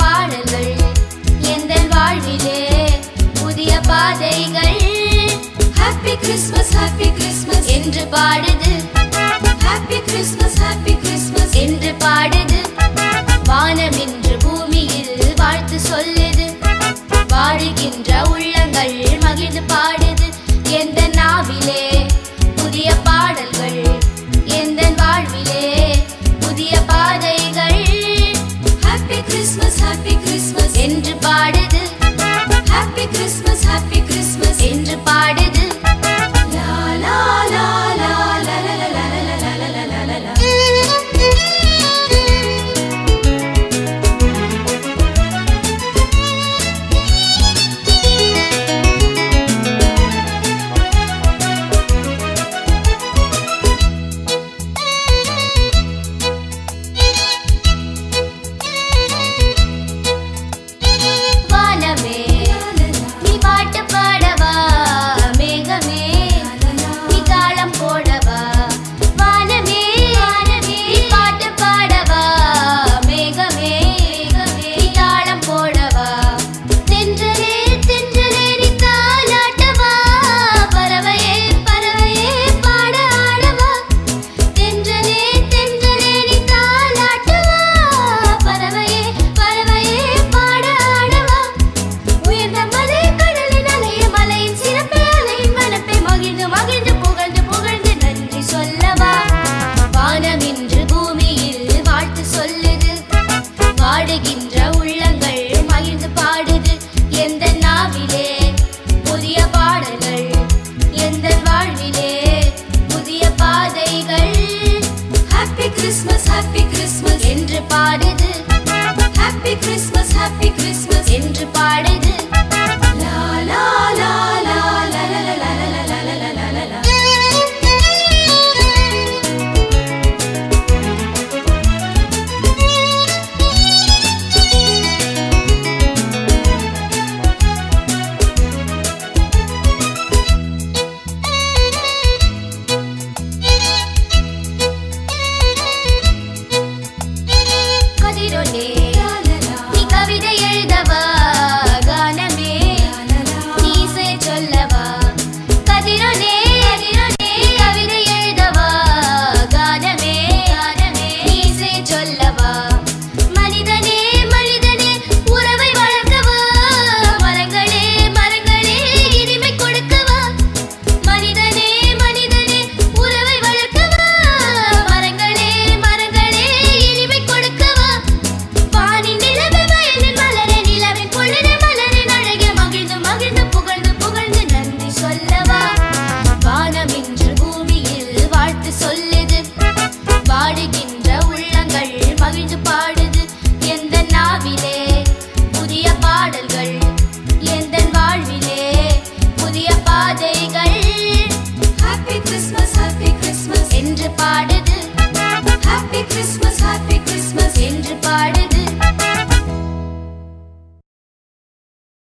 பாடல்கள் எந்தன் வாழ்விலே புதிய பாதைகள். ஹாப்பி கிறிஸ்மஸ் என்று பாடுது, ஹாப்பி கிறிஸ்மஸ் என்று பாடுது. வானம் என்று பூமியில் வாழ்த்து சொல்லுது, வாழுகின்ற உள்ளங்கள் மகிழ்ந்து பாடுது. எந்த நாவிலே புதிய பாடல்கள் எந்தன் வாழ்விலே புதிய பாதைகள். ஹாப்பி கிறிஸ்மஸ் என்று பாடுது, ஹாப்பி கிறிஸ்மஸ் என்று பாடுது. லா லா லா லா லா லா லா லா லா லா லா லா. வாடுகின்ற உள்ளங்கள் மகிழ்ந்து பாடுது, எந்த நாவிலே புதிய பாடல்கள் எந்தன் வாழ்விலே புதிய பாதைகள். ஹாப்பி கிறிஸ்மஸ் என்று பாடுது, ஹாப்பி கிறிஸ்மஸ் என்று பாடுது. லா லா லா லா லா லா லா லா லா லா லா லா. நீ கவிதை எழுதவா, கானமே நீ சொல்லவா. கதிரொனே கவிதை எழுதவா, கானமே நீ சொல்லவா. மனிதனே உறவை வளர்க்கவா, மரங்களே இனிமை கொடுக்கவா. மனிதனே உறவை வளர்க்கவா, மரங்களே இனிமை கொடுக்கவா. வானின் நிலவு வயலின் மலரே, நிலவின் பொழுது மலரின் அழகே, மகிழ்ந்து புகழ்ந்து நன்றி சொல்லவா. வானம் இன்று பூமியில் வாழ்த்து சொல்லுது, வாடுகின்ற உள்ளங்கள் மகிழ்ந்து பாடுது. எந்த நாவிலே புதிய பாடல்கள் எந்தன் வாழ்விலே புதிய பாதைகள். ஹாப்பி கிறிஸ்மஸ் என்று பாடுது, ஹாப்பி கிறிஸ்மஸ்